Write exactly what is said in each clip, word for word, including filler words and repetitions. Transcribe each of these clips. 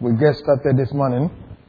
we get started this morning,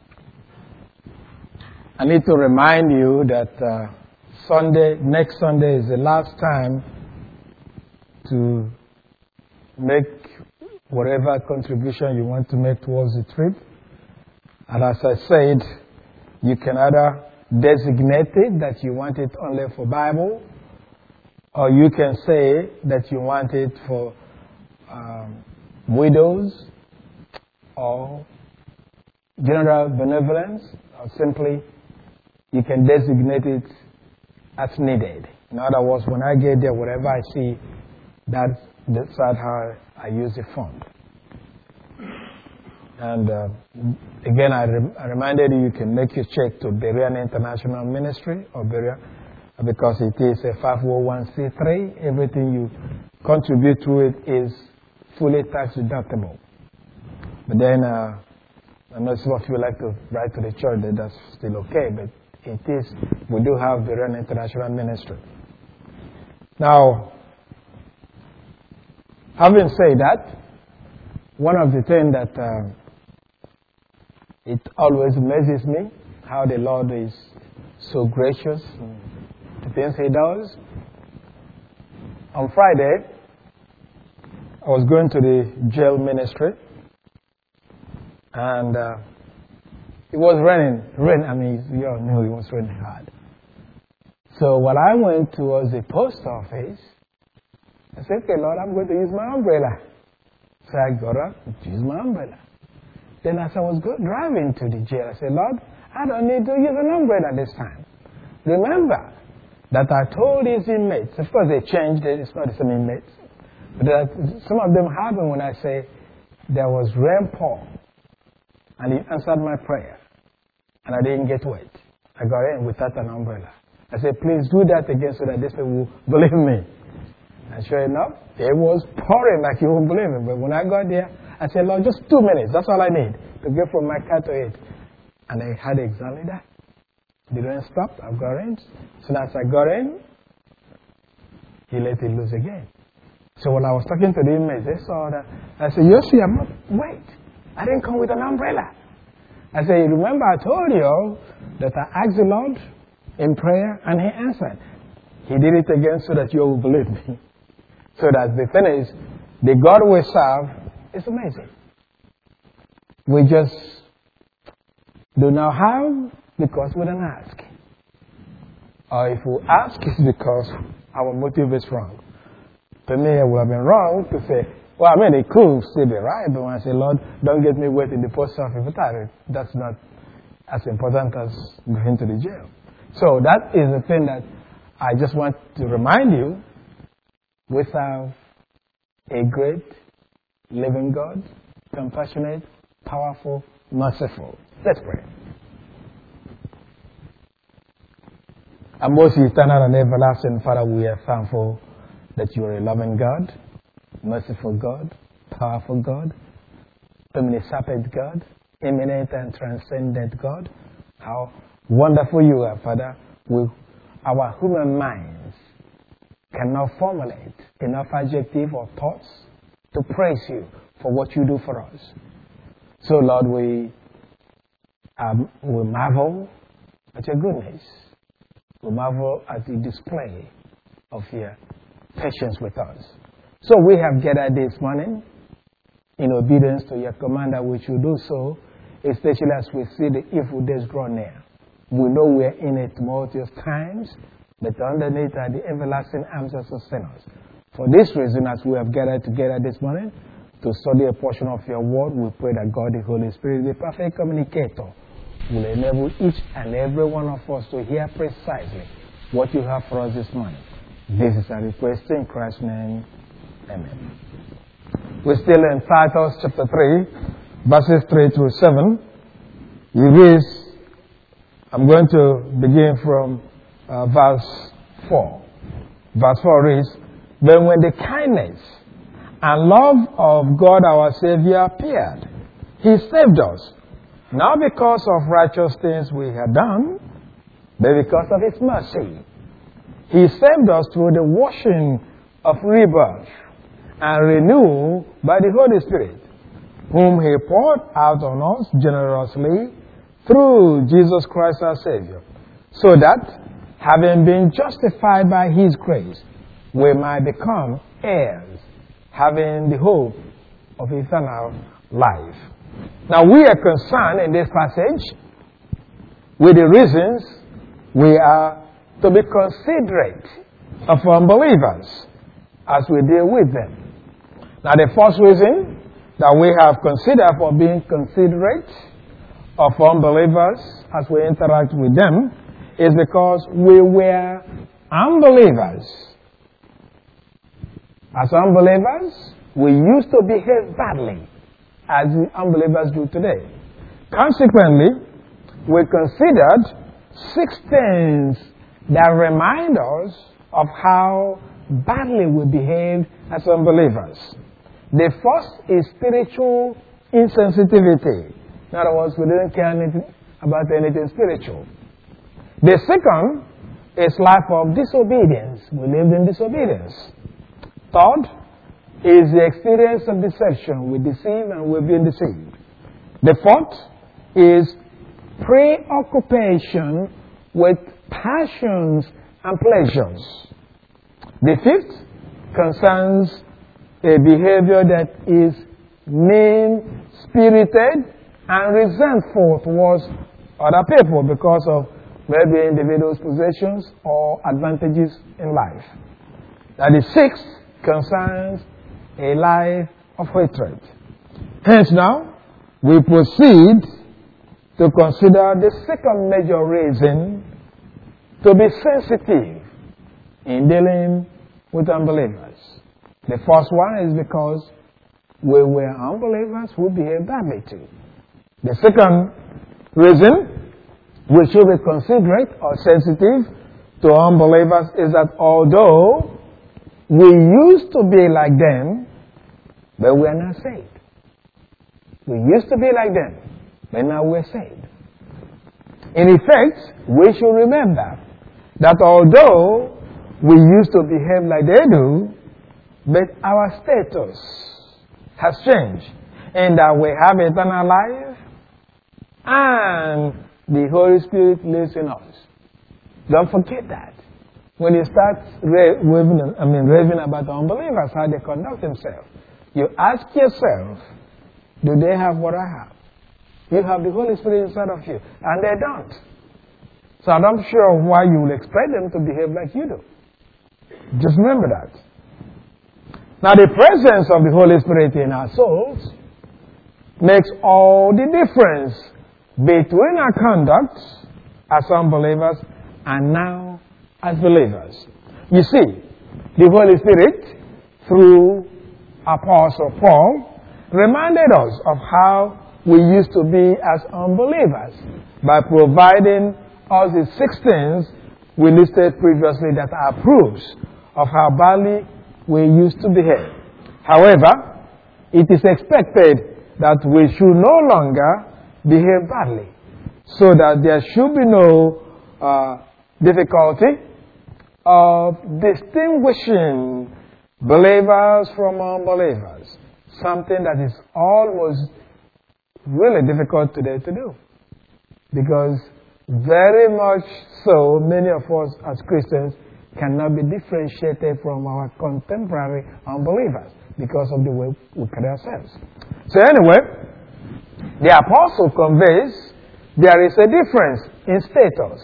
I need to remind you that uh, Sunday, next Sunday is the last time to make whatever contribution you want to make towards the trip. And as I said, you can either designate it that you want it only for Bible, or you can say that you want it for um, widows or general benevolence, or simply you can designate it as needed. In other words, when I get there, whatever I see, that's, that's how I use the fund. And uh, again, I, re- I reminded you, you can make your check to Berean International Ministry or Berean, because it is a five oh one c three. Everything you contribute to it is fully tax deductible. But then, uh, I know some of you like to write to the church that that's still okay, but it is, we do have Berean International Ministry. Now, having said that, one of the things that uh, it always amazes me, how the Lord is so gracious in the things He does. On Friday, I was going to the jail ministry, and uh, it was raining. Rain, I mean, you all knew it was raining hard. So when I went towards the post office, I said, okay, Lord, I'm going to use my umbrella. So I got up and used my umbrella. Then as I was go- driving to the jail, I said, Lord, I don't need to use an umbrella this time. Remember that I told these inmates, of course they changed it, it's not the same inmates, but that some of them happened when I say there was rainfall, and He answered my prayer, and I didn't get wet. I got in without an umbrella. I said, please do that again so that these people will believe me. And sure enough, it was pouring like you won't believe it. But when I got there, I said, Lord, just two minutes. That's all I need to get from my car to it. And I had exactly that. The rain stopped. I got in. So as I got in, He let it loose again. So when I was talking to the inmates, they saw that. I said, you see, I'm not, wait. I didn't come with an umbrella. I said, remember I told you that I asked the Lord in prayer and He answered. He did it again so that you will believe me. So that the thing is, the God we serve is amazing. We just do not have because we don't ask. Or if we ask, it's because our motive is wrong. To me, it would have been wrong to say, well, I mean, it could still be right, but when I say, Lord, don't get me wet in the post office, that's not as important as going to the jail. So that is the thing that I just want to remind you. We serve a great, living God, compassionate, powerful, merciful. Let's pray. Our most eternal and everlasting Father, we are thankful that you are a loving God, merciful God, powerful God, omniscient God, eminent and transcendent God. How wonderful you are, Father. We, our human minds cannot formulate enough adjective or thoughts to praise you for what you do for us. So, Lord, we, um, we marvel at your goodness. We marvel at the display of your patience with us. So we have gathered this morning in obedience to your command that we should do so, especially as we see the evil days draw near. We know we are in a tumultuous times, but underneath are the everlasting arms of sinners. For this reason, as we have gathered together this morning to study a portion of your word, we pray that God, the Holy Spirit, the perfect communicator, will enable each and every one of us to hear precisely what you have for us this morning. This is our request in Christ's name. Amen. We're still in Titus chapter three, verses three through seven. It reads, I'm going to begin from Uh, verse four. Verse four reads, but when the kindness and love of God our Savior appeared, He saved us, not because of righteous things we had done, but because of His mercy. He saved us through the washing of rebirth and renewed by the Holy Spirit, whom he poured out on us generously through Jesus Christ our Savior, so that, having been justified by his grace, we might become heirs, having the hope of eternal life. Now, we are concerned in this passage with the reasons we are to be considerate of unbelievers as we deal with them. Now, the first reason that we have considered for being considerate of unbelievers as we interact with them is because we were unbelievers. As unbelievers, we used to behave badly as the unbelievers do today. Consequently, we considered six things that remind us of how badly we behaved as unbelievers. The first is spiritual insensitivity. In other words, we didn't care anything about anything spiritual. The second is life of disobedience. We lived in disobedience. Third is the experience of deception. We deceive and we've been deceived. The fourth is preoccupation with passions and pleasures. The fifth concerns a behavior that is mean-spirited and resentful towards other people because of maybe individuals' possessions or advantages in life. And the sixth concerns a life of hatred. Hence now, we proceed to consider the second major reason to be sensitive in dealing with unbelievers. The first one is because we were unbelievers who behaved badly too. The second reason we should be considerate or sensitive to unbelievers is that although we used to be like them, but we are not saved. We used to be like them, but now we're saved. In effect, we should remember that although we used to behave like they do, but our status has changed in that we have eternal life and the Holy Spirit lives in us. Don't forget that. When you start raving, I mean, raving about the unbelievers, how they conduct themselves, you ask yourself, do they have what I have? You have the Holy Spirit inside of you, and they don't. So I'm not sure why you will expect them to behave like you do. Just remember that. Now, the presence of the Holy Spirit in our souls makes all the difference between our conduct as unbelievers and now as believers. You see, the Holy Spirit, through Apostle Paul, reminded us of how we used to be as unbelievers by providing us the six things we listed previously that are proofs of how badly we used to behave. However, it is expected that we should no longer behave badly, so that there should be no uh, difficulty of distinguishing believers from unbelievers, something that is almost really difficult today to do. Because very much so, many of us as Christians cannot be differentiated from our contemporary unbelievers because of the way we carry ourselves. So anyway, the apostle conveys there is a difference in status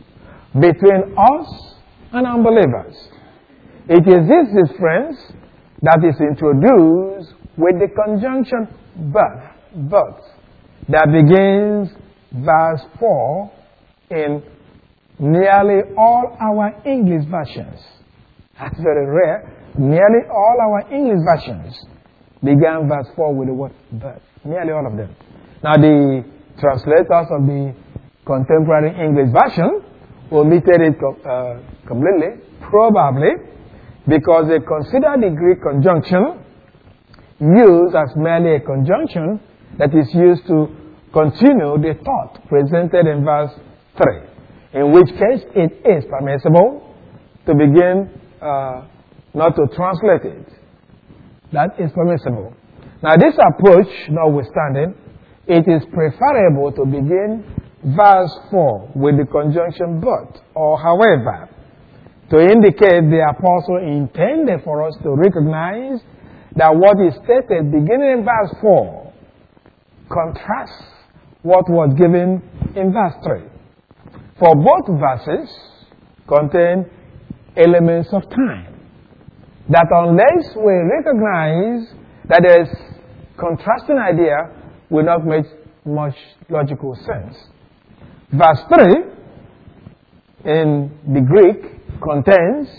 between us and unbelievers. It is this difference that is introduced with the conjunction but, but, that begins verse four in nearly all our English versions. That's very rare. Nearly all our English versions began verse four with the word but. Nearly all of them. Now the translators of the contemporary English version omitted it uh, completely, probably because they consider the Greek conjunction used as merely a conjunction that is used to continue the thought presented in verse three. In which case it is permissible to begin uh, not to translate it. That is permissible. Now this approach notwithstanding, it is preferable to begin verse four with the conjunction but or however to indicate the apostle intended for us to recognize that what is stated beginning in verse four contrasts what was given in verse three. For both verses contain elements of time that unless we recognize that there is contrasting idea will not make much logical sense. Verse three in the Greek contains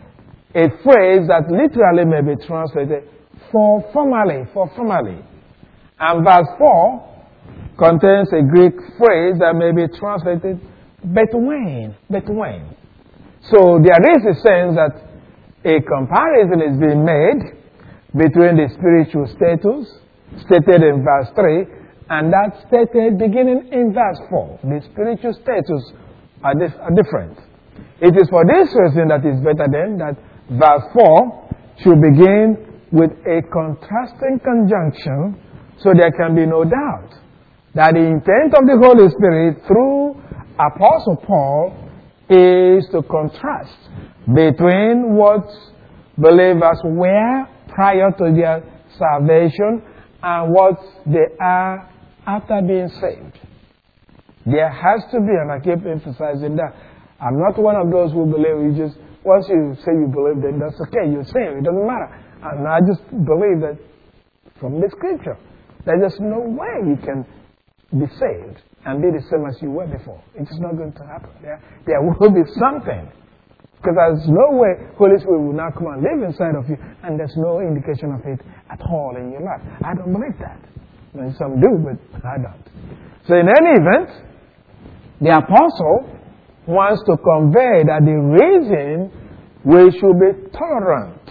a phrase that literally may be translated for formerly, for formerly. And verse four contains a Greek phrase that may be translated but when, but when. So there is a sense that a comparison is being made between the spiritual status stated in verse three and that stated beginning in verse four. The spiritual status are, dif- are different. It is for this reason that it's better then that verse four should begin with a contrasting conjunction so there can be no doubt that the intent of the Holy Spirit through Apostle Paul is to contrast between what believers were prior to their salvation and what they are after being saved. There has to be, and I keep emphasizing that, I'm not one of those who believe you just, once you say you believe, then that's okay, you're saved, it doesn't matter. And I just believe that from the scripture, there's just no way you can be saved and be the same as you were before. It's just not going to happen. There, there will be something. Because there's no way Holy Spirit will now come and live inside of you, and there's no indication of it at all in your life. I don't believe that. I mean, some do, but I don't. So in any event, the apostle wants to convey that the reason we should be tolerant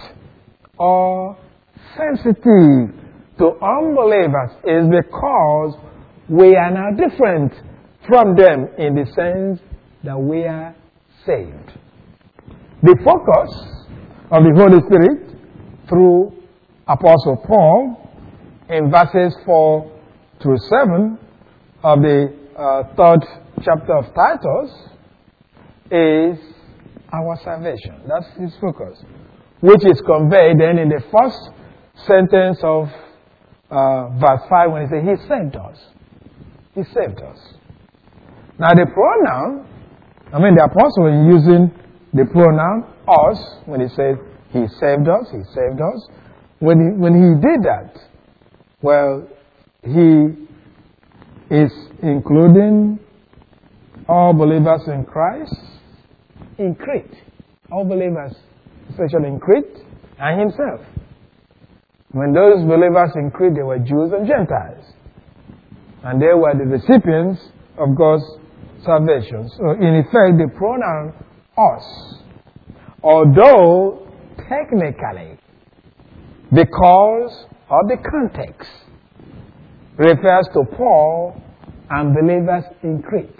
or sensitive to unbelievers is because we are now different from them in the sense that we are saved. The focus of the Holy Spirit through Apostle Paul in verses four through seven of the uh, third chapter of Titus is our salvation. That's his focus, which is conveyed then in the first sentence of uh, verse five when he says, He saved us. He saved us. Now the pronoun, I mean the apostle is using the pronoun us when he says he saved us, he saved us. When he, when he did that, well, he is including all believers in Christ in Crete. All believers, especially in Crete, and himself. When those believers in Crete, they were Jews and Gentiles. And they were the recipients of God's salvation. So in effect, the pronoun us, although technically, because of the context, refers to Paul and believers in Crete.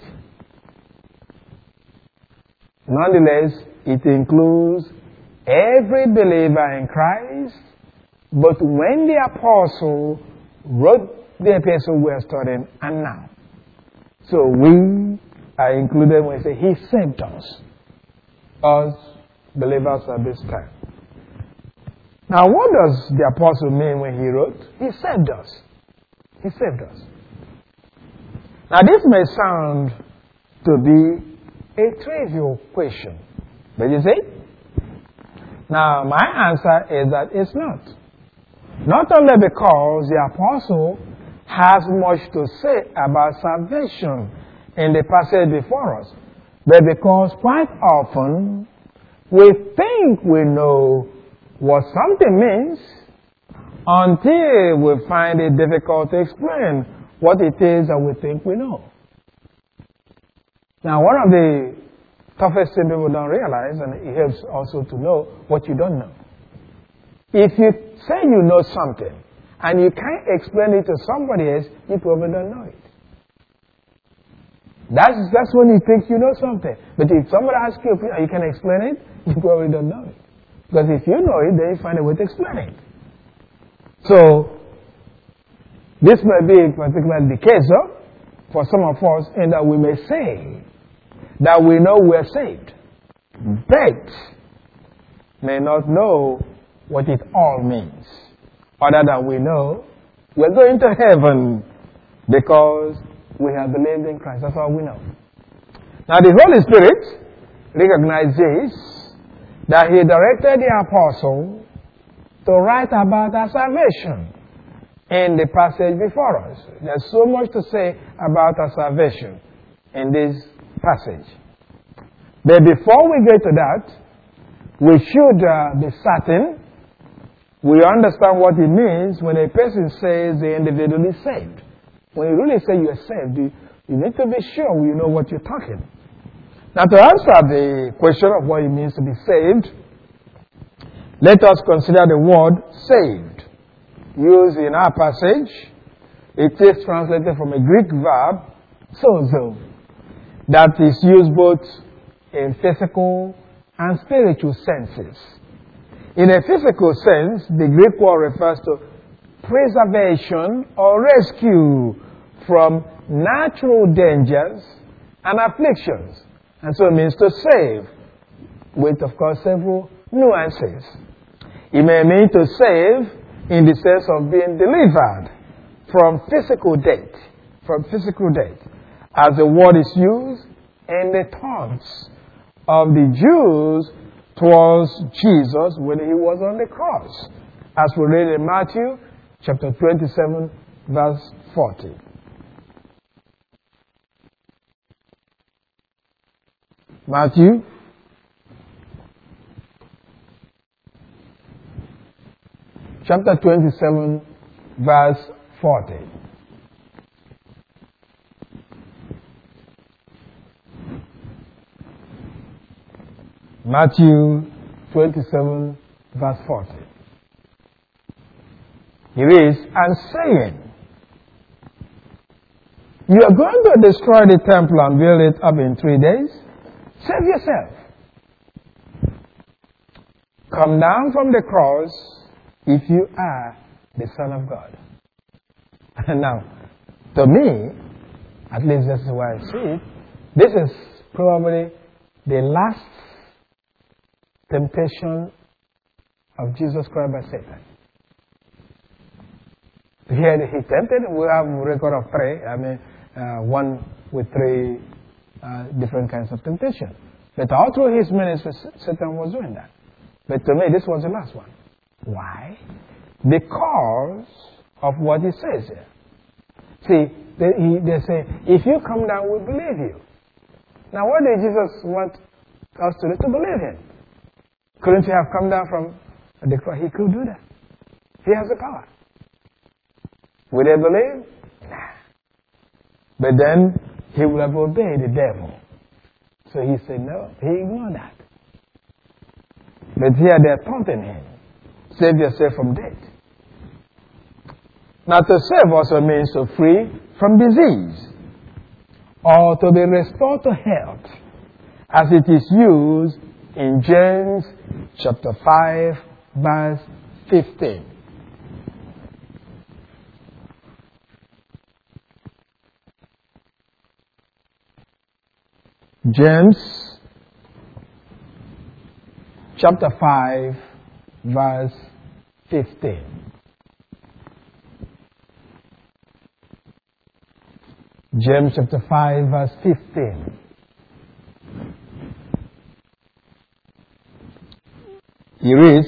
Nonetheless, it includes every believer in Christ, but when the apostle wrote the epistle we are studying, and now. So we are included when we say he saved us, us believers at this time. Now what does the apostle mean when he wrote? He saved us. He saved us. Now this may sound to be a trivial question, but you see? Now my answer is that it's not. Not only because the apostle has much to say about salvation in the passage before us, but because quite often we think we know what something means until we find it difficult to explain what it is that we think we know. Now, one of the toughest things people don't realize, and it helps also to know what you don't know. If you say you know something, and you can't explain it to somebody else, you probably don't know it. That's, that's when you think you know something. But if somebody asks you and you can explain it, you probably don't know it. Because if you know it, then you find a way to explain it. So, This may be particularly the case, though, for some of us, in that we may say that we know we are saved, but may not know what it all means, other than we know we're going to heaven because we have believed in Christ. That's all we know. Now the Holy Spirit recognizes that He directed the apostle to write about our salvation in the passage before us. There's so much to say about our salvation in this passage. But before we get to that, we should uh, be certain we understand what it means when a person says the individual is saved. When you really say you are saved, you, you need to be sure you know what you're talking. Now, to answer the question of what it means to be saved, let us consider the word saved used in our passage. It is translated from a Greek verb, sozo, that is used both in physical and spiritual senses. In a physical sense, the Greek word refers to preservation or rescue from natural dangers and afflictions. And so it means to save, with, of course, several nuances. It may mean to save in the sense of being delivered from physical death, from physical death, as the word is used in the taunts of the Jews towards Jesus when He was on the cross, as we read in Matthew chapter twenty-seven, verse forty. Matthew chapter twenty-seven, verse forty. Matthew twenty-seven, verse forty. Here is, and saying, you are going to destroy the temple and build it up in three days? Save yourself. Come down from the cross if you are the Son of God. Now, to me, at least this is why I see it, this is probably the last temptation of Jesus Christ by Satan. Here he tempted, we have a record of three, I mean, uh, one with three uh, different kinds of temptation. But all through his ministry, Satan was doing that. But to me, this was the last one. Why? Because of what he says here. See, they, he, they say, if you come down, we believe you. Now, what did Jesus want us to do? To believe him. Couldn't he have come down from the cross? He could do that. He has the power. Would they believe? Nah. But then he would have obeyed the devil. So he said no. He ignored that. But here they're taunting him. Save yourself from death. Now to save also means to free from disease or to be restored to health, as it is used in James chapter five, verse fifteen. James chapter five, verse fifteen. James chapter five, verse fifteen. He reads,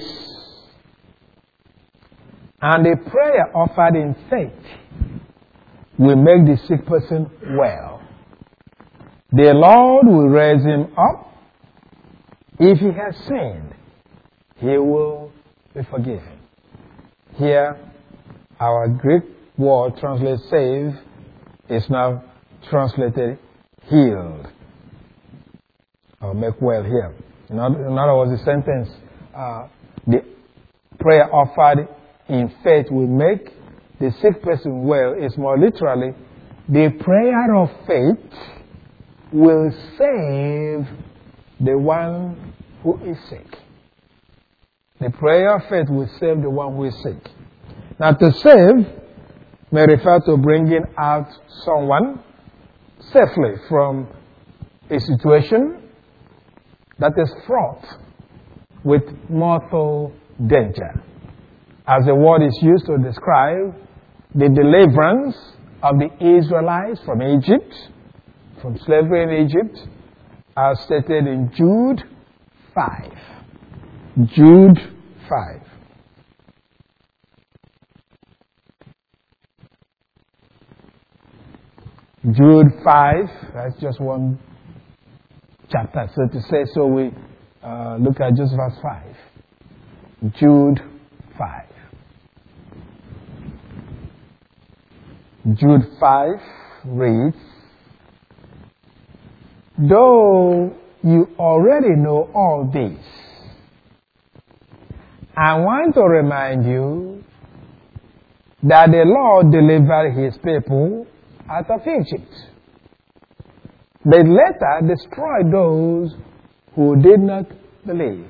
and a prayer offered in faith will make the sick person well. The Lord will raise him up. If he has sinned, he will be forgiven. Here, our Greek word translated save is now translated healed or make well here. In other, in other words, the sentence, uh, the prayer offered in faith will make the sick person well is more literally, the prayer of faith will save the one who is sick. The prayer of faith will save the one who is sick. Now to save may refer to bringing out someone safely from a situation that is fraught with mortal danger. As the word is used to describe the deliverance of the Israelites from Egypt, from slavery in Egypt, as stated in Jude five. Jude five. Jude five, that's just one chapter. So to say so, we uh, look at just verse five. Jude five. Jude five reads, though you already know all this, I want to remind you that the Lord delivered his people out of Egypt, but later destroyed those who did not believe.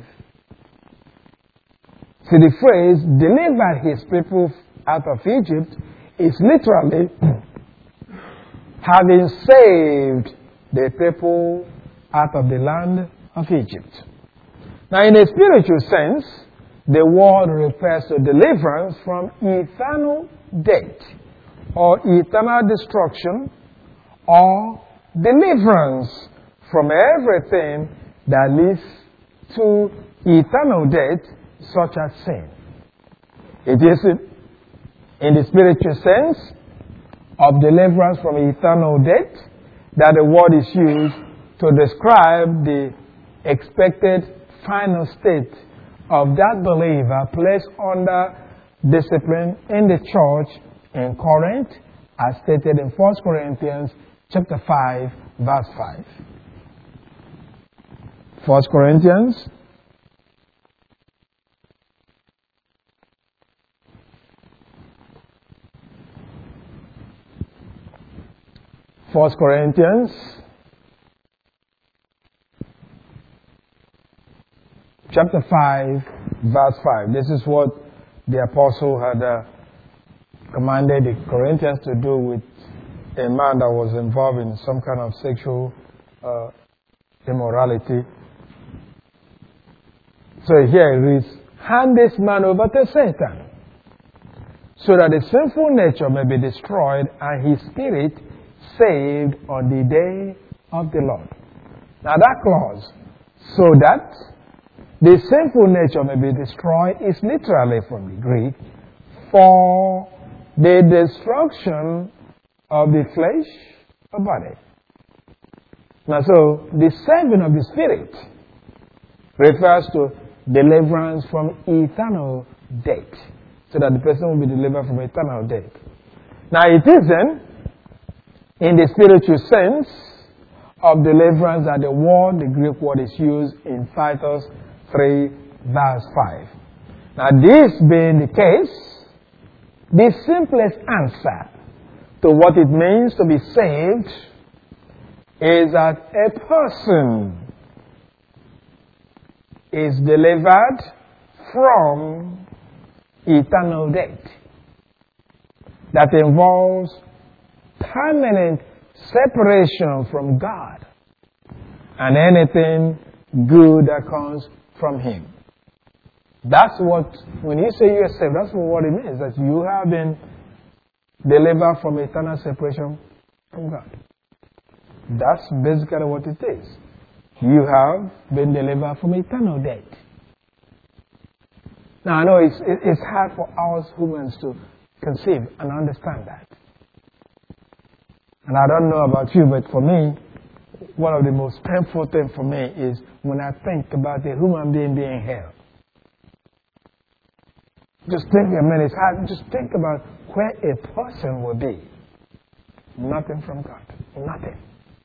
See, the phrase delivered his people out of Egypt is literally having saved the people out of the land of Egypt. Now, in a spiritual sense, the word refers to deliverance from eternal death or eternal destruction, or deliverance from everything that leads to eternal death, such as sin. It is in the spiritual sense of deliverance from eternal death that the word is used to describe the expected final state of that believer placed under discipline in the church in Corinth, as stated in First Corinthians chapter five, verse five. First Corinthians First Corinthians chapter five, verse five. This is what the apostle had uh, commanded the Corinthians to do with a man that was involved in some kind of sexual uh, immorality. So here it reads, hand this man over to Satan, so that the sinful nature may be destroyed and his spirit saved on the day of the Lord. Now that clause, so that the sinful nature may be destroyed, is literally from the Greek, for the destruction of the flesh or body. Now so, the saving of the spirit refers to deliverance from eternal death, so that the person will be delivered from eternal death. Now it isn't in the spiritual sense of deliverance that the word, the Greek word, is used in Titus three, verse five. Now this being the case, the simplest answer to what it means to be saved is that a person is delivered from eternal death that involves permanent separation from God and anything good that comes from Him. That's what, when you say you are saved, that's what it means, that you have been delivered from eternal separation from God. That's basically what it is. You have been delivered from eternal death. Now I know it's, it's hard for us humans to conceive and understand that. And I don't know about you, but for me, one of the most painful things for me is when I think about a human being being held. Just think a minute, it's hard. Just think about where a person will be. Nothing from God. Nothing.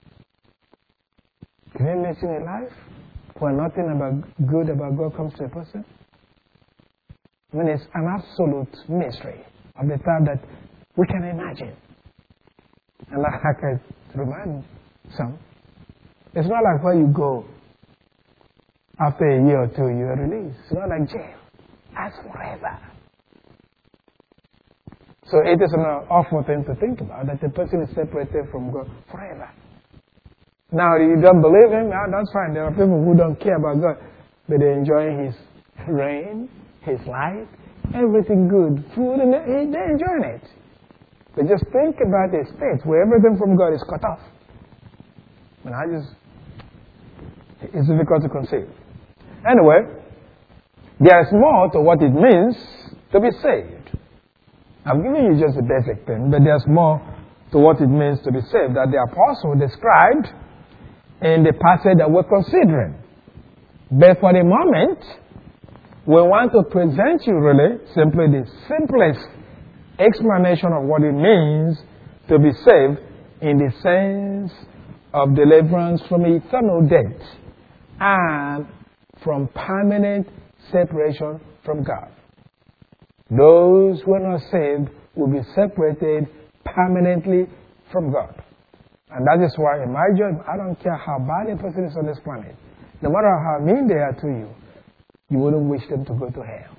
Can you imagine a life where nothing about good about God comes to a person? I mean, it's an absolute mystery of the type that we can imagine. And like I can remind some, it's not like where you go after a year or two, you are released. It's not like jail. That's forever. So it is an awful thing to think about, that the person is separated from God forever. Now, you don't believe him, ah, that's fine. There are people who don't care about God, but they enjoy his rain, his light, everything good, food, and they, they're enjoying it. But just think about a state where everything from God is cut off. And I just, it's difficult to conceive. Anyway, there's more to what it means to be saved. I'm giving you just the basic thing, but there's more to what it means to be saved that the apostle described in the passage that we're considering. But for the moment, we want to present you really simply the simplest explanation of what it means to be saved in the sense of deliverance from eternal death and from permanent separation from God. Those who are not saved will be separated permanently from God. And that is why, in my judgment, I don't care how bad a person is on this planet. No matter how mean they are to you, you wouldn't wish them to go to hell.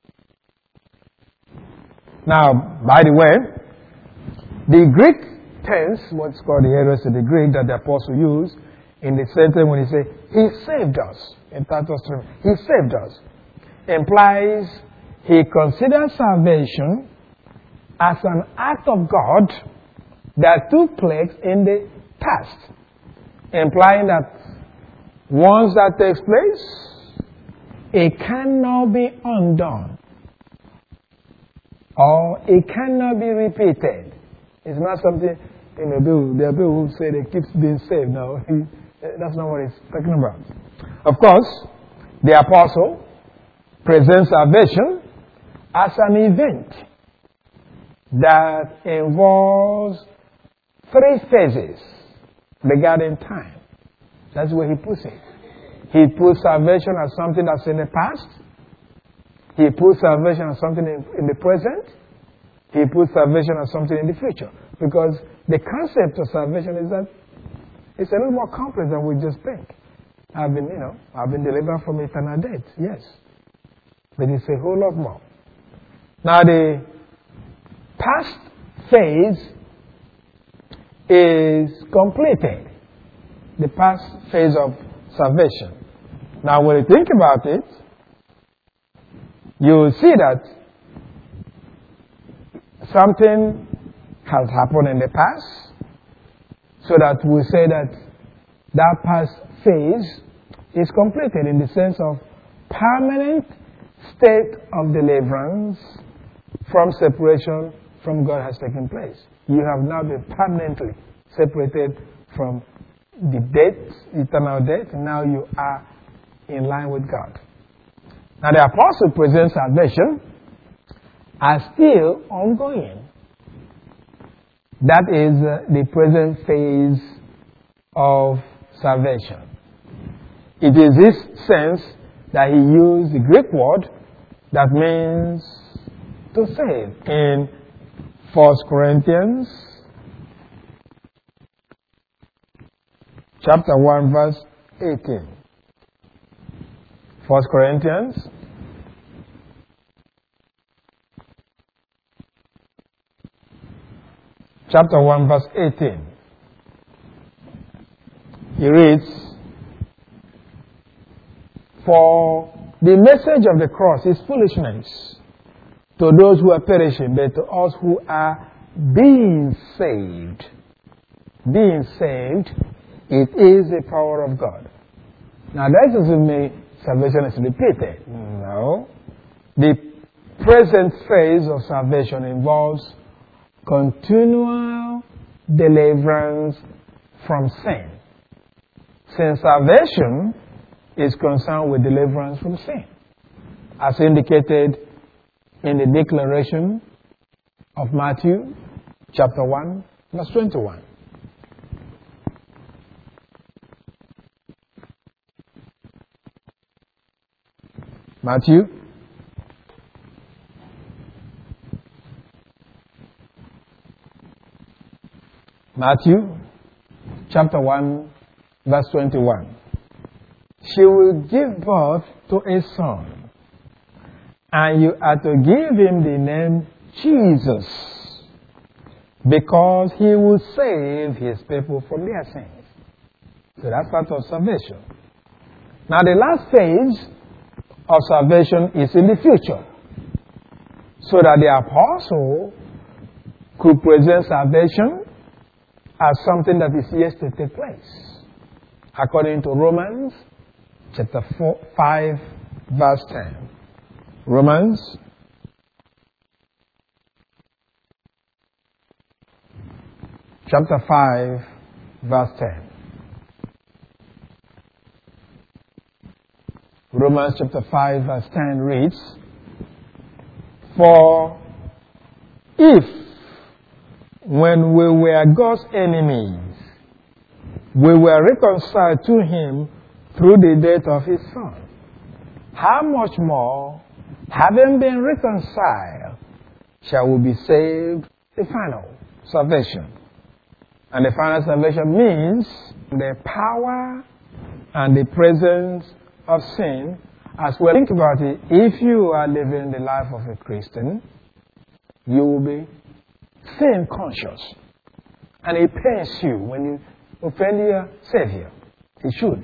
Now, by the way, the Greek tense, what's called the aorist of the Greek that the apostle used in the sentence when he said, he saved us, in Titus three, he saved us, implies he considers salvation as an act of God that took place in the past, implying that once that takes place, it cannot be undone, or it cannot be repeated. It's not something, you know, there are people who say they keep being saved. No, that's not what it's talking about. Of course, the apostle presents salvation as an event that involves three phases regarding time. That's where he puts it. He puts salvation as something that's in the past. He puts salvation as something in, in the present. He puts salvation as something in the future. Because the concept of salvation is that it's a little more complex than we just think. I've been, you know, I've been delivered from eternal death, yes. But it's a whole lot more. Now the past phase is completed. The past phase of salvation. Now when you think about it, you will see that something has happened in the past, so that we say that that past phase is completed in the sense of permanent state of deliverance from separation from God has taken place. You have now been permanently separated from the death, eternal death. Now you are in line with God. Now the apostle presents salvation as still ongoing. That is uh, the present phase of salvation. It is this sense that he used the Greek word that means to save in First Corinthians chapter one verse eighteen. First Corinthians chapter one verse eighteen. He reads, "For the message of the cross is foolishness to those who are perishing, but to us who are being saved." Being saved, it is the power of God. Now that doesn't mean salvation is repeated. No. The present phase of salvation involves continual deliverance from sin. Since salvation is concerned with deliverance from sin, as indicated in the declaration of Matthew chapter one, verse twenty-one. Matthew Matthew chapter one, verse twenty-one. She will give birth to a son, and you are to give him the name Jesus, because he will save his people from their sins. So that's part of salvation. Now the last phase of salvation is in the future, so that the apostle could present salvation as something that is yet to take place, according to Romans chapter four, five, verse ten. Romans chapter five, verse ten. Romans chapter five, verse ten reads, "For if, when we were God's enemies, we were reconciled to him through the death of his Son, how much more, having been reconciled, shall we be saved?" The final salvation. And the final salvation means the power and the presence of sin. As well, think about it. If you are living the life of a Christian, you will be sin conscious. And it pains you when you offend your Savior. It should.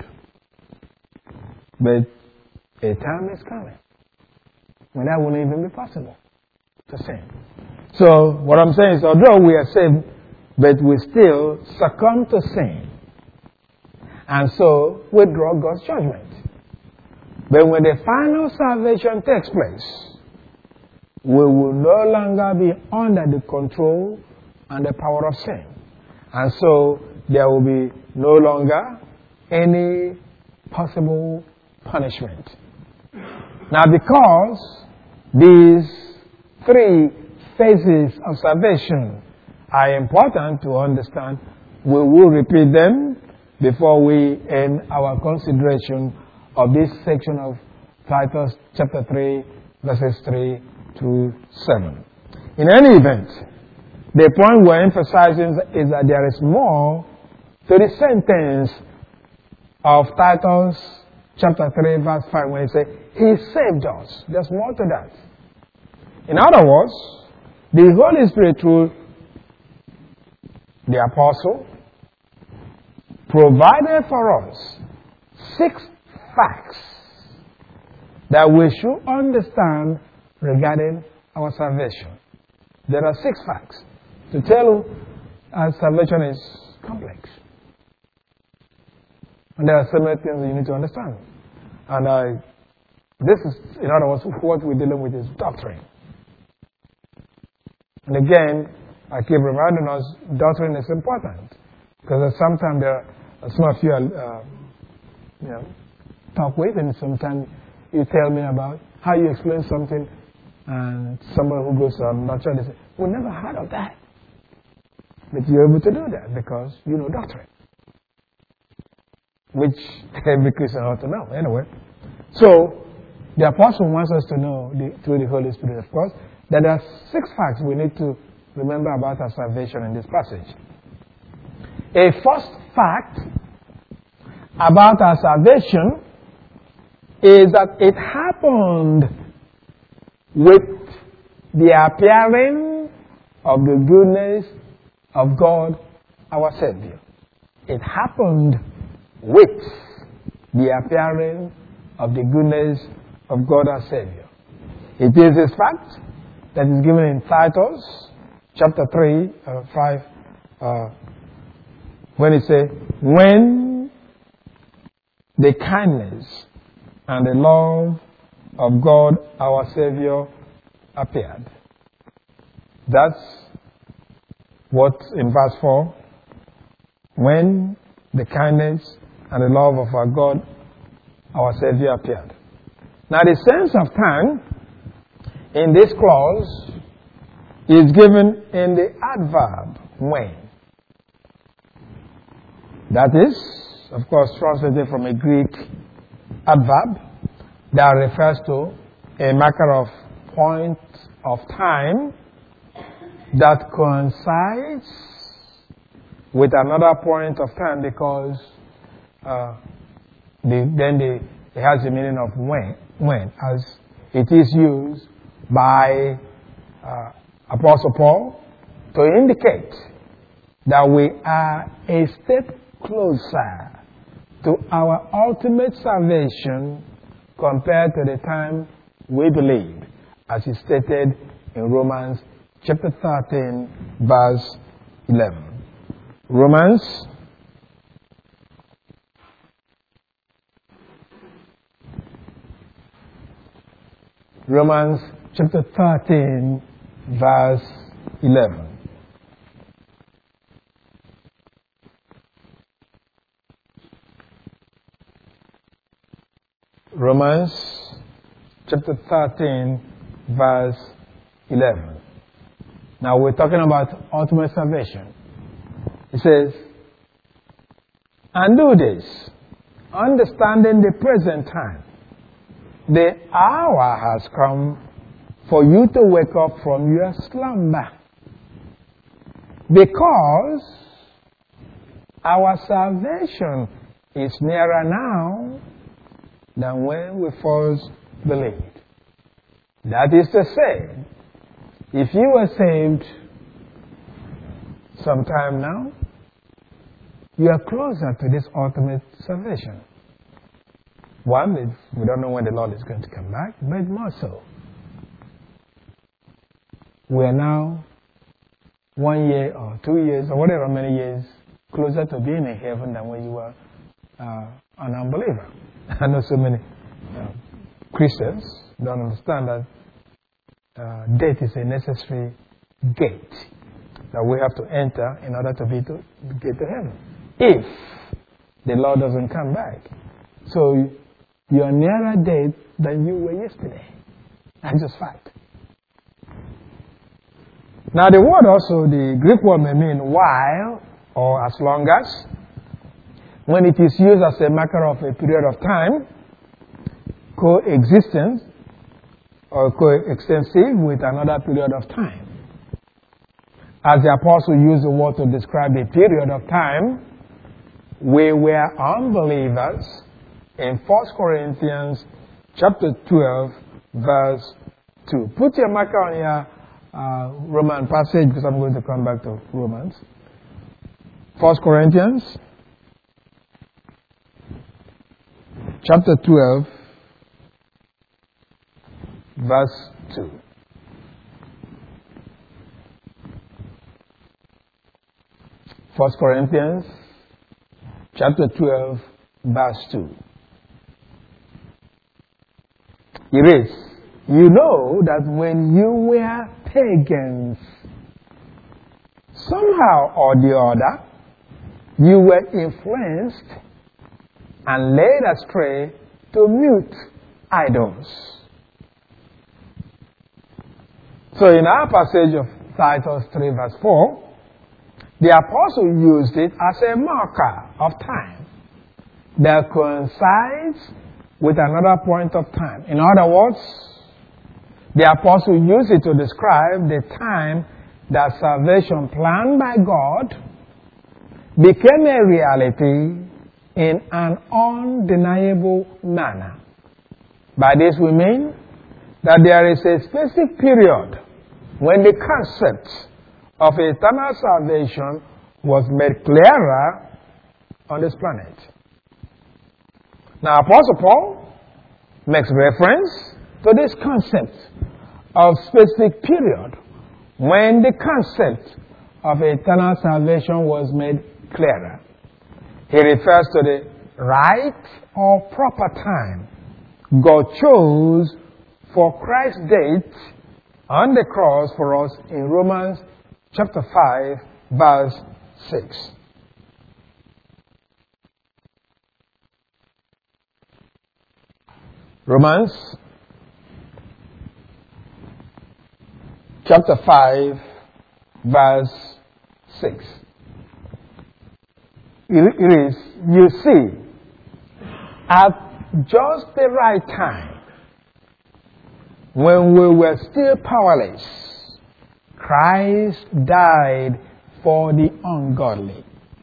But a time is coming when that won't even be possible to sin. So what I'm saying is, although we are saved, but we still succumb to sin. And so withdraw God's judgment. But when the final salvation takes place, we will no longer be under the control and the power of sin. And so there will be no longer any possible punishment. Now, because these three phases of salvation are important to understand, we will repeat them before we end our consideration of this section of Titus chapter three, verses three to seven. In any event, the point we're emphasizing is that there is more to the sentence of Titus chapter three, verse five, when he says, He saved us. There's more to that. In other words, the Holy Spirit, through the apostle, provided for us six facts that we should understand regarding our salvation. There are six facts to tell our salvation is complex. And there are so many things that you need to understand. And I, this is, in other words, what we're dealing with is doctrine. And again, I keep reminding us, doctrine is important. Because sometimes there are some of you, uh, you know, talk with, and sometimes you tell me about how you explain something, and somebody who goes, I'm not sure, they say, we never heard of that. But you're able to do that because you know doctrine, which every Christian ought to know. Anyway, so the apostle wants us to know, the, through the Holy Spirit, of course, that there are six facts we need to remember about our salvation in this passage. A first fact about our salvation is that it happened with the appearing of the goodness of God, our Savior. It happened with the appearing of the goodness of God, our Savior. It is this fact that is given in Titus chapter three, uh, five, uh, when it says, when the kindness and the love of God, our Savior, appeared. That's what in verse four, when the kindness and the love of our God, our Savior, appeared. Now the sense of time in this clause is given in the adverb when. That is, of course, translated from a Greek adverb that refers to a marker of point of time that coincides with another point of time, because uh, the, then the, it has the meaning of when, when, as it is used by uh, Apostle Paul to indicate that we are a step closer to our ultimate salvation compared to the time we believed, as is stated in Romans chapter thirteen, verse eleven. Romans Romans chapter thirteen, verse eleven. Romans chapter thirteen, verse eleven. Now we're talking about ultimate salvation. It says, and do this, understanding the present time. The hour has come for you to wake up from your slumber, because our salvation is nearer now than when we first believed. That is to say, if you were saved sometime now, you are closer to this ultimate salvation. One is, we don't know when the Lord is going to come back, but more so, we are now one year or two years or whatever many years closer to being in heaven than when you were uh, an unbeliever. I know so many uh, Christians don't understand that uh, death is a necessary gate that we have to enter in order to be to get to heaven, if the Lord doesn't come back. So you are nearer death than you were yesterday. That's just fact. Now the word also, the Greek word may mean while or as long as, when it is used as a marker of a period of time, coexistence or coextensive with another period of time. As the apostle used the word to describe a period of time, we were unbelievers in First Corinthians chapter twelve, verse two. Put your marker on your uh, Roman passage, because I'm going to come back to Romans. First Corinthians chapter twelve, verse two. First Corinthians chapter twelve, verse two. It reads, you know that when you were pagans, somehow or the other, you were influenced and led astray to mute idols. So in our passage of Titus three, verse four, the apostle used it as a marker of time that coincides with another point of time. In other words, the apostle used it to describe the time that salvation planned by God became a reality in an undeniable manner. By this we mean that there is a specific period when the concept of eternal salvation was made clearer on this planet. Now, Apostle Paul makes reference to this concept of specific period when the concept of eternal salvation was made clearer. He refers to the right or proper time God chose for Christ's death on the cross for us in Romans chapter five, verse six. Romans chapter five, verse six. It is, you see, at just the right time, when we were still powerless, Christ died for the ungodly.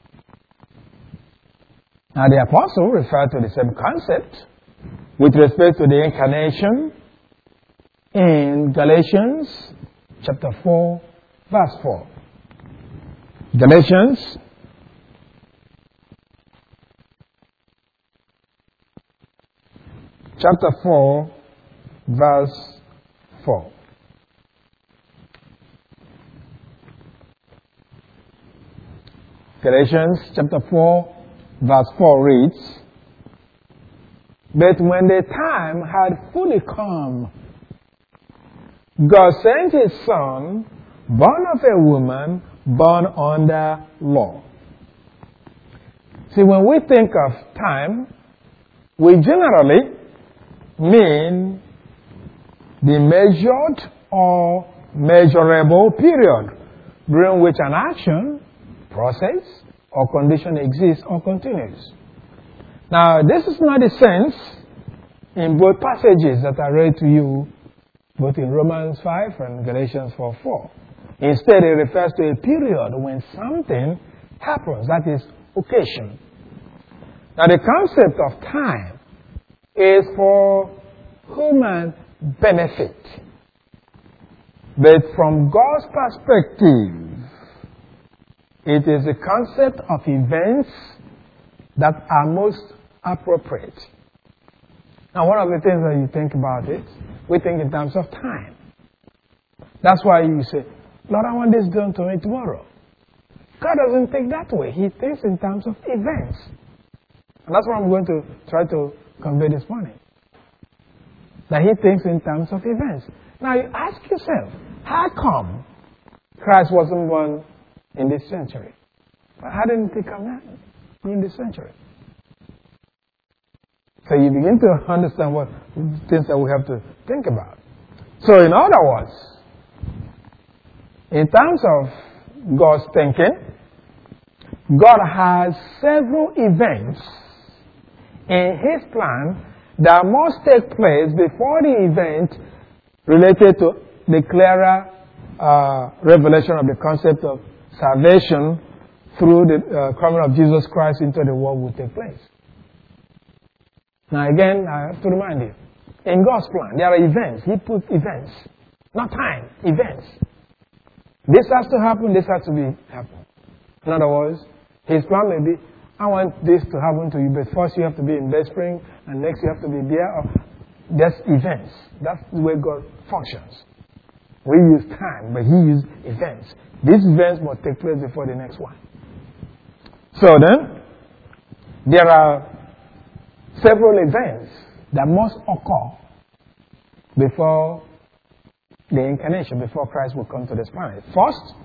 Now the apostle referred to the same concept with respect to the incarnation in Galatians chapter four, verse four. Galatians chapter four, verse four. Galatians chapter four, verse four reads, "But when the time had fully come, God sent his Son, born of a woman, born under law." See, when we think of time, we generally mean the measured or measurable period during which an action, process, or condition exists or continues. Now, this is not the sense in both passages that I read to you, both in Romans five and Galatians four four. Instead, it refers to a period when something happens, that is, occasion. Now, the concept of time is for human benefit. But from God's perspective, it is the concept of events that are most appropriate. Now, one of the things that you think about it, we think in terms of time. That's why you say, "Lord, I want this done to me tomorrow." God doesn't think that way. He thinks in terms of events. And that's what I'm going to try to convey this morning. That he thinks in terms of events. Now you ask yourself, how come Christ wasn't born in this century? How didn't he come in this century? So you begin to understand what things that we have to think about. So in other words, in terms of God's thinking, God has several events in his plan that must take place before the event related to the clearer uh, revelation of the concept of salvation through the uh, coming of Jesus Christ into the world will take place. Now again, I have to remind you, in God's plan, there are events. He puts events, not time, events. This has to happen, this has to be happen. In other words, his plan may be, I want this to happen to you, but first you have to be in Bed Spring, and next you have to be there. That's events. That's the way God functions. We use time, but he uses events. These events must take place before the next one. So then, there are several events that must occur before the incarnation, before Christ will come to this planet. First,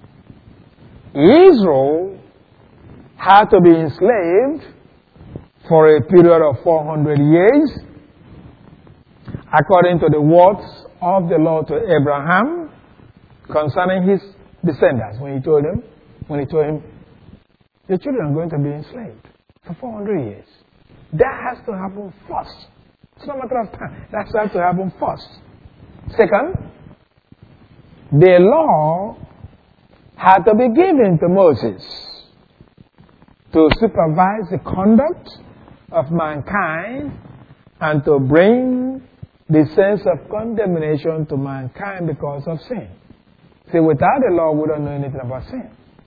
Israel had to be enslaved for a period of four hundred years, according to the words of the Lord to Abraham concerning his descendants. When he told him, when he told him, your children are going to be enslaved for four hundred years. That has to happen first. It's not a matter of time. That has to happen first. Second, the law had to be given to Moses to supervise the conduct of mankind and to bring the sense of condemnation to mankind because of sin. See, without the law, we don't know anything about sin.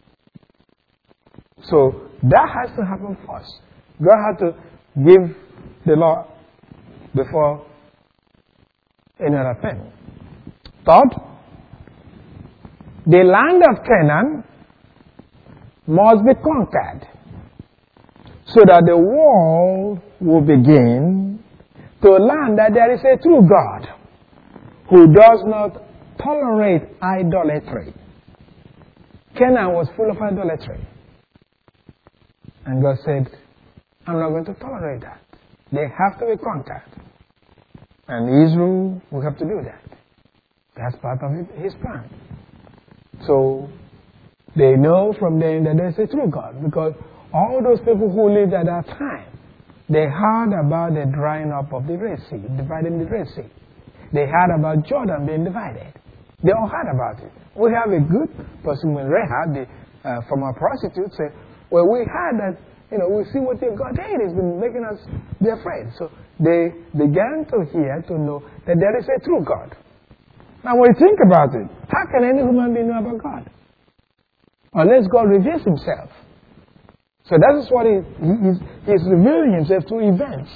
So that has to happen first. God had to give the law before any other thing. Third, the land of Canaan must be conquered so that the world will begin to learn that there is a true God who does not tolerate idolatry. Canaan was full of idolatry. And God said, I'm not going to tolerate that. They have to be conquered. And Israel will have to do that. That's part of his plan. So they know from them that there's a true God, because all those people who lived at that time, they heard about the drying up of the Red Sea, dividing the Red Sea. They heard about Jordan being divided. They all heard about it. We have a good person when Rahab, the uh, former prostitute, said, well, we heard that, you know, we see what God did. He's been making us be afraid. So they began to hear, to know that there is a true God. Now, when you think about it, how can any human being know about God? unless God reveals himself. So that is what he, he is he's revealing himself through events.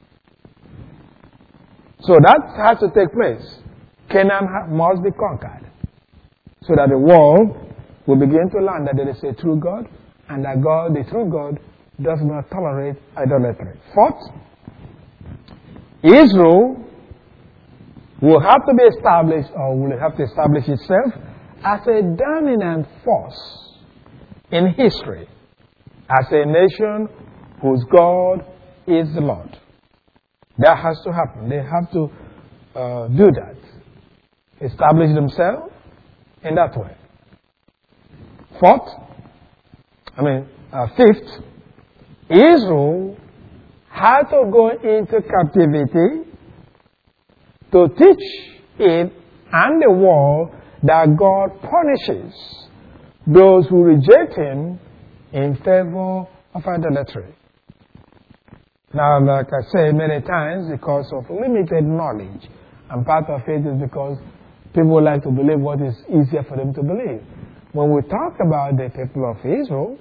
So that has to take place. Canaan must be conquered, so that the world will begin to learn that there is a true God, and that God, the true God, does not tolerate idolatry. Fourth, Israel will have to be established, or will have to establish itself as a dominant force in history, as a nation whose God is the Lord. That has to happen. They have to uh, do that. Establish themselves in that way. Fourth, I mean, uh, fifth, Israel had to go into captivity to teach it and the world that God punishes those who reject him in favor of idolatry. Now, like I say many times, because of limited knowledge, and part of it is because people like to believe what is easier for them to believe. When we talk about the people of Israel,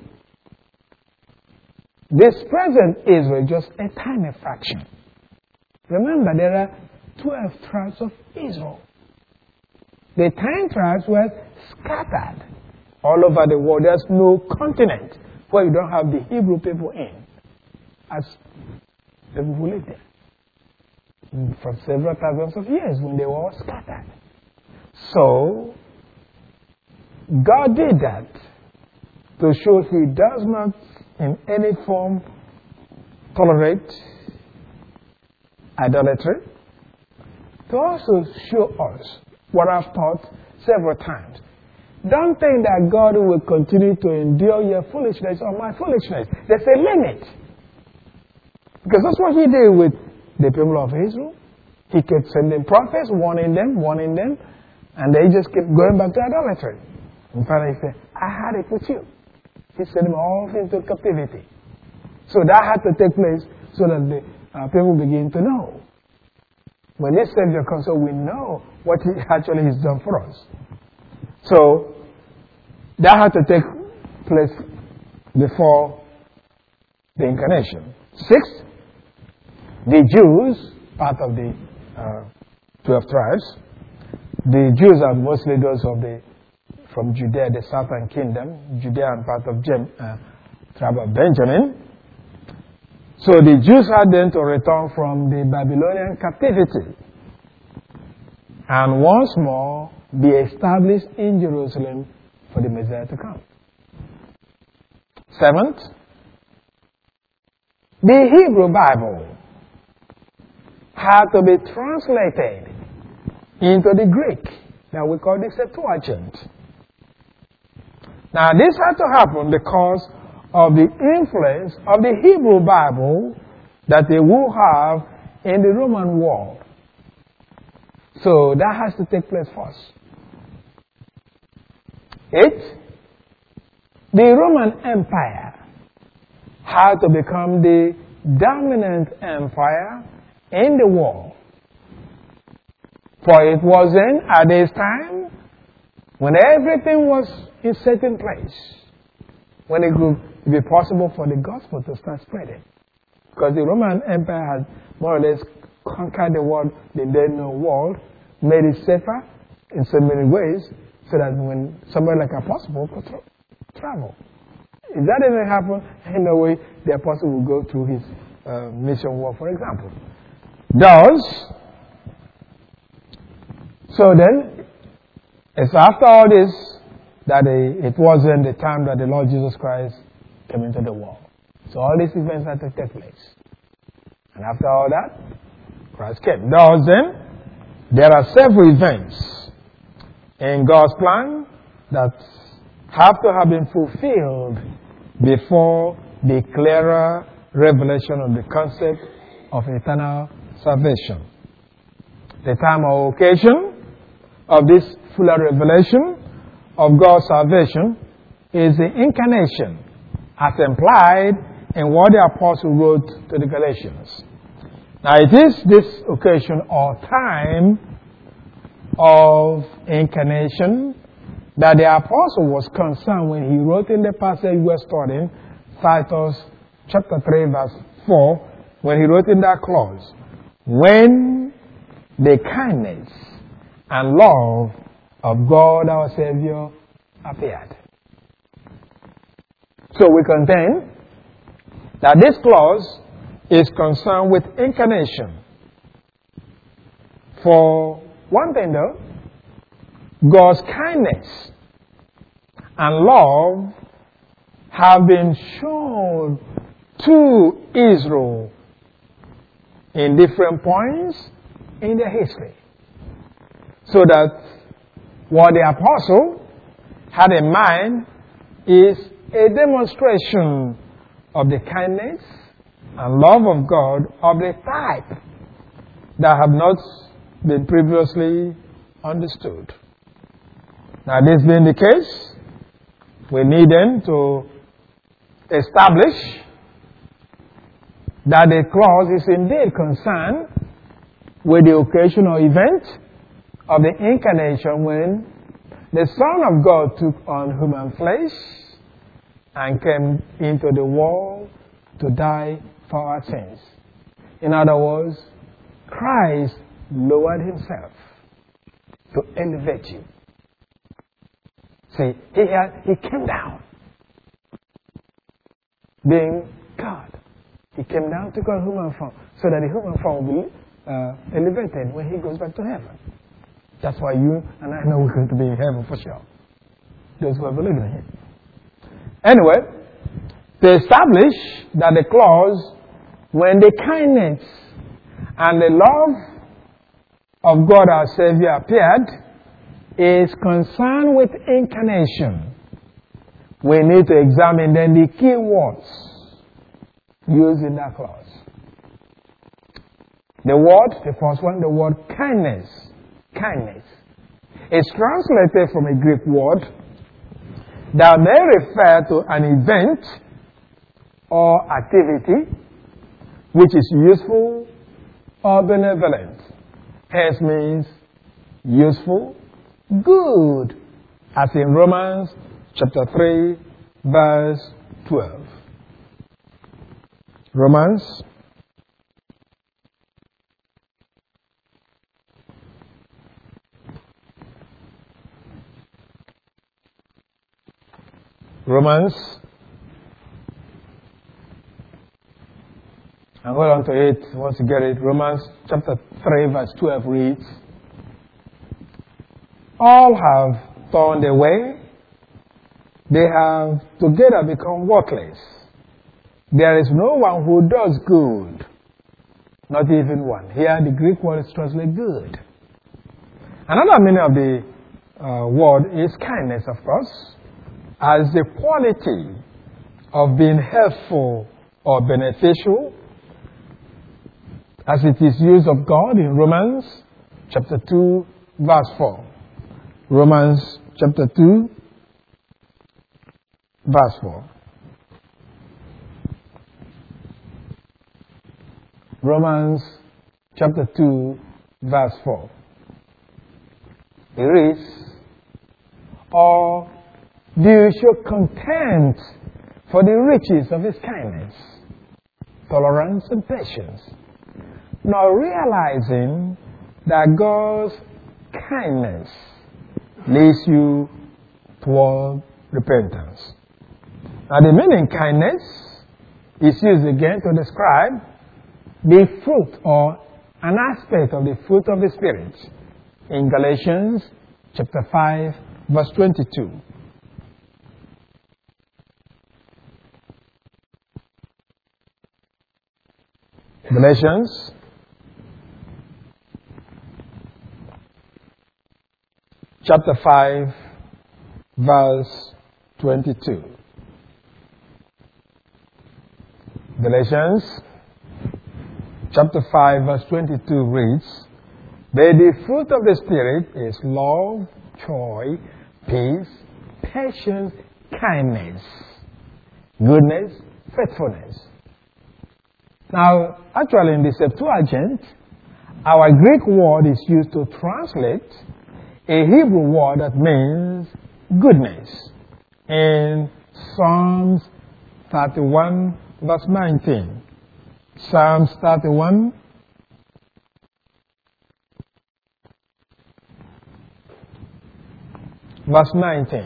this present Israel is just a tiny fraction. Remember, there are twelve tribes of Israel. The ten tribes were scattered all over the world. There's no continent where you don't have the Hebrew people in, as people who live there, for several thousands of years when they were all scattered. So, God did that to show he does not in any form tolerate idolatry, to also show us what I've taught several times. Don't think that God will continue to endure your foolishness or my foolishness. There's a limit. Because that's what he did with the people of Israel. He kept sending prophets, warning them, warning them, and they just kept going back to idolatry. And finally he said, I had it with you. He sent them all into captivity. So that had to take place so that the uh, people begin to know. When this Savior comes, so we know what he actually has done for us. So that had to take place before the incarnation. Sixth, the Jews, part of the uh, twelve tribes, the Jews are mostly those of the from Judea, the southern kingdom, Judea and part of Jem, uh, tribe of Benjamin. So the Jews had then to return from the Babylonian captivity and once more be established in Jerusalem for the Messiah to come. Seventh, the Hebrew Bible had to be translated into the Greek that we call the Septuagint. Now, this had to happen because of the influence of the Hebrew Bible that they will have in the Roman world. So, that has to take place first. Eight, the Roman Empire had to become the dominant empire in the world. For it was then, at this time, when everything was in certain place, when it would be possible for the gospel to start spreading. Because the Roman Empire had more or less conquered the world, the then known world, made it safer in so many ways, so that when somebody like Apostle could tra- travel. If that didn't happen, in no way the Apostle would go through his uh, mission work, for example. Thus, so then, it's after all this that a, it wasn't the time that the Lord Jesus Christ came into the world. So all these events had to take place. And after all that, Christ came. Thus then, there are several events in God's plan that have to have been fulfilled before the clearer revelation of the concept of eternal salvation. The time or occasion of this fuller revelation of God's salvation is the incarnation, as implied in what the apostle wrote to the Galatians. Now it is this occasion or time of incarnation that the apostle was concerned when he wrote in the passage we're studying, Titus chapter three verse four, when he wrote in that clause, when the kindness and love of God our Savior appeared. So we contend that this clause is concerned with incarnation. For one thing though, God's kindness and love have been shown to Israel in different points in their history. So that what the apostle had in mind is a demonstration of the kindness and love of God of the type that have not been previously understood. Now, this being the case, we need then to establish that the clause is indeed concerned with the occasion or event of the incarnation when the Son of God took on human flesh and came into the world to die for our sins. In other words, Christ lowered himself to elevate you. See, he, had, he came down, being God. He came down to God human form, so that the human form will be uh, elevated when he goes back to heaven. That's why you and I know we're going to be in heaven for sure. Those who are believing in him. Anyway, to establish that the clause, when the kindness and the love of God our Savior appeared, is concerned with incarnation, we need to examine then the key words used in that clause. The word, the first one, the word kindness. Kindness. It's translated from a Greek word that may refer to an event or activity which is useful or benevolent. Hence means useful, good, as in Romans chapter three, verse twelve. Romans Romans, and hold on to it once you get it. Romans chapter three, verse twelve reads, all have turned away, they have together become worthless. There is no one who does good, not even one. Here the Greek word is translated good. Another meaning of the uh, word is kindness, of course, as the quality of being helpful or beneficial, as it is used of God in Romans chapter two, verse four. Romans chapter two, verse four. Romans chapter two, verse four. It reads, or do you show contempt for the riches of his kindness, tolerance, and patience, not realizing that God's kindness leads you toward repentance. Now the meaning kindness is used again to describe the fruit or an aspect of the fruit of the Spirit in Galatians chapter five, verse twenty-two. Galatians chapter five, verse twenty-two. Galatians chapter five, verse twenty-two reads, but the fruit of the Spirit is love, joy, peace, patience, kindness, goodness, faithfulness. Now, actually in the Septuagint, our Greek word is used to translate a Hebrew word that means goodness in Psalms thirty-one, verse nineteen. Psalms thirty-one, verse nineteen.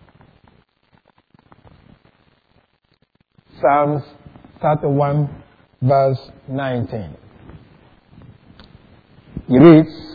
Psalms thirty-one, verse nineteen. It reads,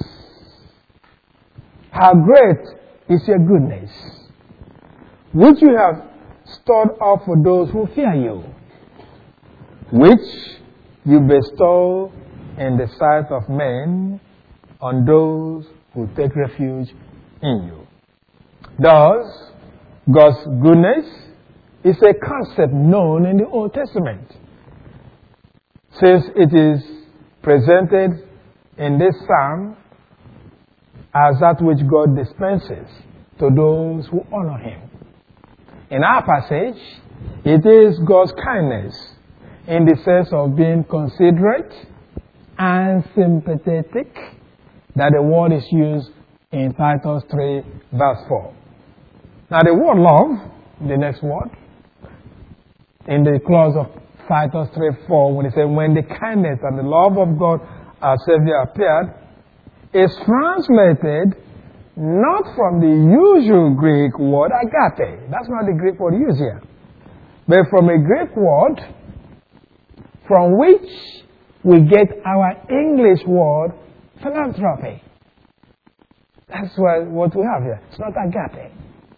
"How great is your goodness, which you have stored up for those who fear you, which you bestow in the sight of men on those who take refuge in you." Thus, God's goodness is a concept known in the Old Testament, since it is presented in this psalm as that which God dispenses to those who honor Him. In our passage, it is God's kindness in the sense of being considerate and sympathetic that the word is used in Titus three, verse four. Now the word love, the next word, in the clause of Titus three, four, when it says, "When the kindness and the love of God our Savior appeared," is translated not from the usual Greek word agape. That's not the Greek word used here. But from a Greek word from which we get our English word philanthropy. That's what, what we have here. It's not agape.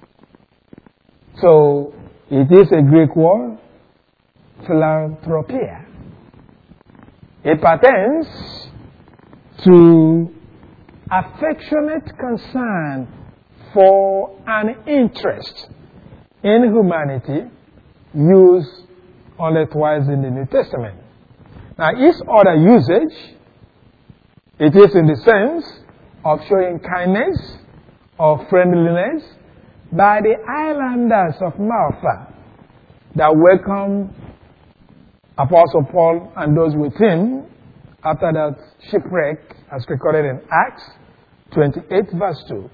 So it is a Greek word, philanthropia. It pertains to affectionate concern for an interest in humanity, used only twice in the New Testament. Now, each other usage, it is in the sense of showing kindness or friendliness by the islanders of Malta that welcomed Apostle Paul and those with him after that shipwreck, as recorded in Acts twenty-eight, verse two.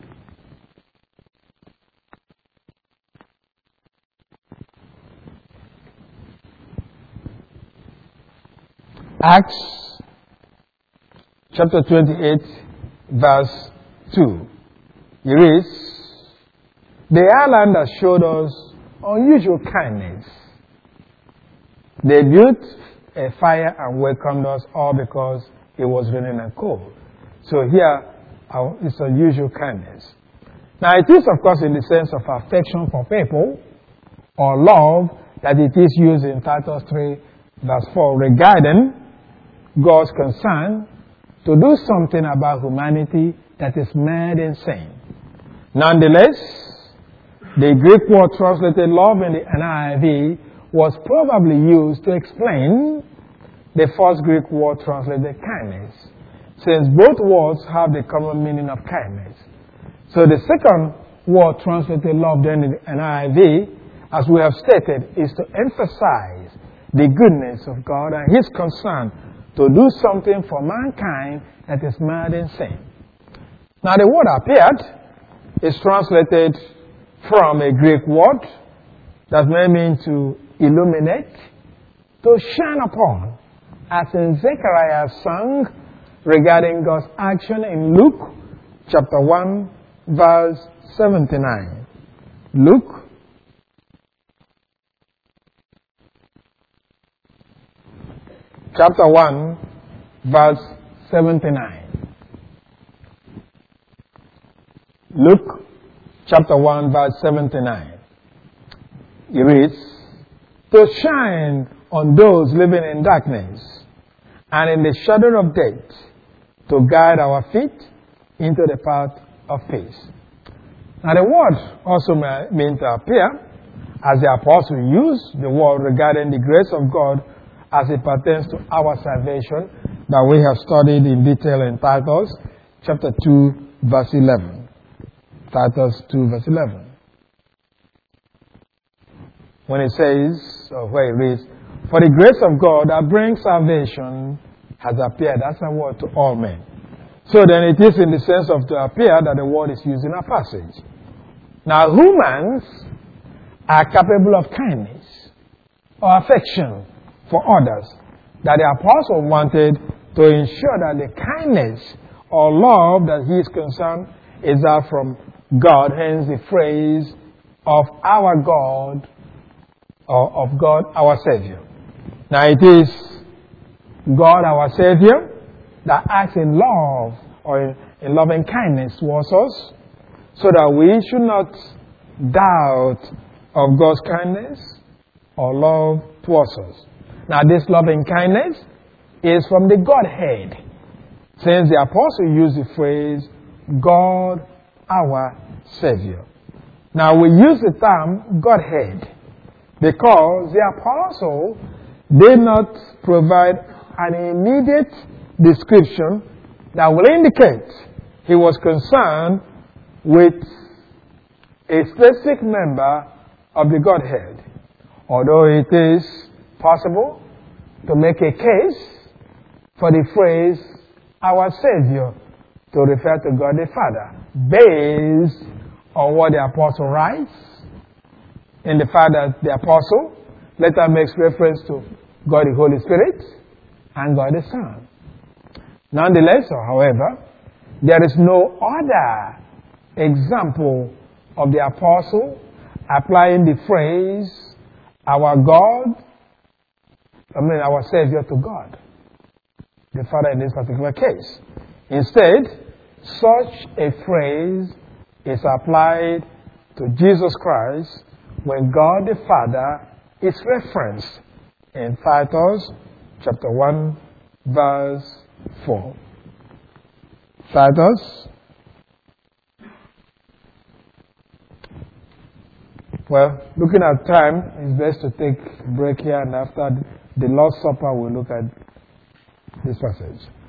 Acts chapter twenty-eight, verse two. It reads, "The islanders showed us unusual kindness. They built a fire and welcomed us all because it was raining and cold." So here is unusual kindness. Now it is, of course, in the sense of affection for people or love that it is used in Titus three, verse four, regarding God's concern to do something about humanity that is mad and sin. Nonetheless, the Greek word translated love in the N I V was probably used to explain the first Greek word translated kindness, since both words have the common meaning of kindness. So the second word translated love in the N I V, as we have stated, is to emphasize the goodness of God and His concern to do something for mankind that is mad in sin. Now the word appeared is translated from a Greek word that may mean to illuminate, to shine upon, as in Zechariah's song regarding God's action in Luke chapter one, verse seventy-nine. Luke chapter one, verse seventy-nine. Luke chapter one, verse seventy-nine. It reads, "To shine on those living in darkness and in the shadow of death, to guide our feet into the path of peace." Now the word also means to appear, as the apostle used the word regarding the grace of God as it pertains to our salvation that we have studied in detail in Titus chapter two, verse eleven. Titus two, verse eleven. When it says, or where it reads, "For the grace of God that brings salvation has appeared." That's a word to all men. So then it is in the sense of to appear that the word is used in our passage. Now, humans are capable of kindness or affection for others, that the apostle wanted to ensure that the kindness or love that he is concerned is out from God, hence the phrase of our God, or of God our Savior. Now it is God our Savior that acts in love or in, in loving kindness towards us, so that we should not doubt of God's kindness or love towards us. Now this loving kindness is from the Godhead, since the apostle used the phrase God our Savior. Now we use the term Godhead because the apostle did not provide an immediate description that will indicate he was concerned with a specific member of the Godhead, although it is possible to make a case for the phrase our Savior to refer to God the Father, based on what the apostle writes, in the fact that the apostle later makes reference to God the Holy Spirit and God the Son. Nonetheless, however, there is no other example of the apostle applying the phrase our God, I mean our Savior, to God the Father in this particular case. Instead, such a phrase is applied to Jesus Christ when God the Father is referenced in Titus chapter one verse four. Titus. Well, looking at time, it's best to take a break here, and after the Lord's Supper we'll look at this passage.